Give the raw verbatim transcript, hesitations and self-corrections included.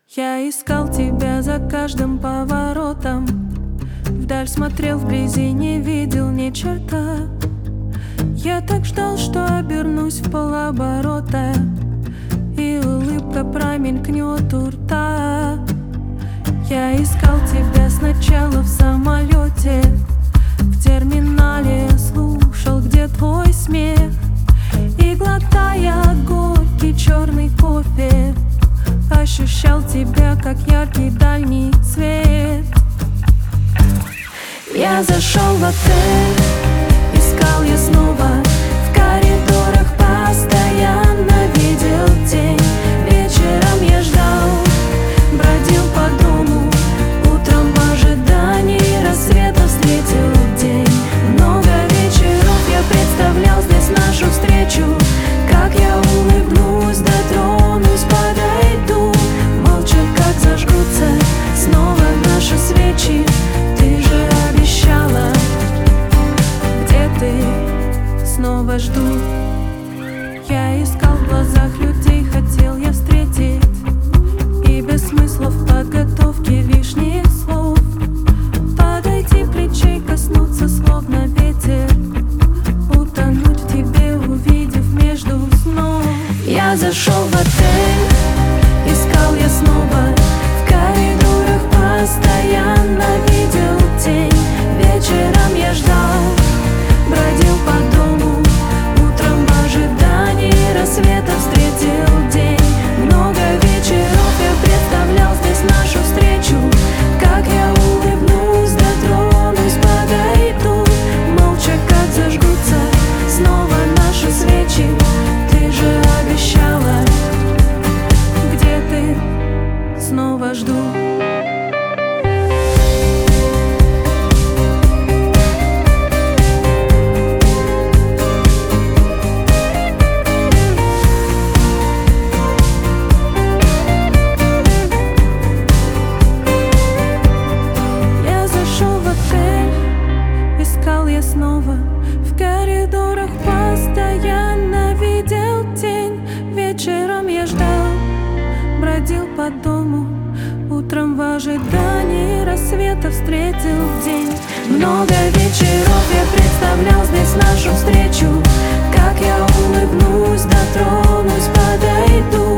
Я искал тебя за каждым поворотом, вдаль смотрел, вблизи не видел ни черта. Я так ждал, что обернусь в полоборота, и улыбка промелькнет у рта. Я искал тебя сначала в самолете, в терминале слушал, где твой смех, и, глотая горький черный кофе, ощущал тебя, как яркий дальний свет. Я зашел в отель, искал я снова, в коридорах постоянно видел тень. Вечером я ждал, бродил по дому, утром в ожидании рассвета встретил день. Много вечеров я представлял здесь нашу встречу, как я улыбнусь, дотронусь, подойду. Молча, как зажгутся снова наши свечи. Ты же обещала, где ты, снова жду. Я искал в глазах людей, хотел я встретить, и без смысла в подготовке лишних слов подойти, плечей коснуться, словно ветер, утонуть в тебе, увидев между снов. Я зашел в отель, искал я снова, в коридорах постоянно видел тень. Вечером я ждал, бродил по дому, утром в ожидании рассвета встретил день. Много вечеров я представлял здесь нашу встречу, как я улыбнусь, дотронусь, подойду. Молча, как зажгутся снова наши свечи. Ты же обещала, где ты, снова жду. Искал я снова, в коридорах постоянно видел тень. Вечером я ждал, бродил по дому, утром в ожидании рассвета встретил день. Много вечеров я представлял здесь нашу встречу, как я улыбнусь, дотронусь, подойду.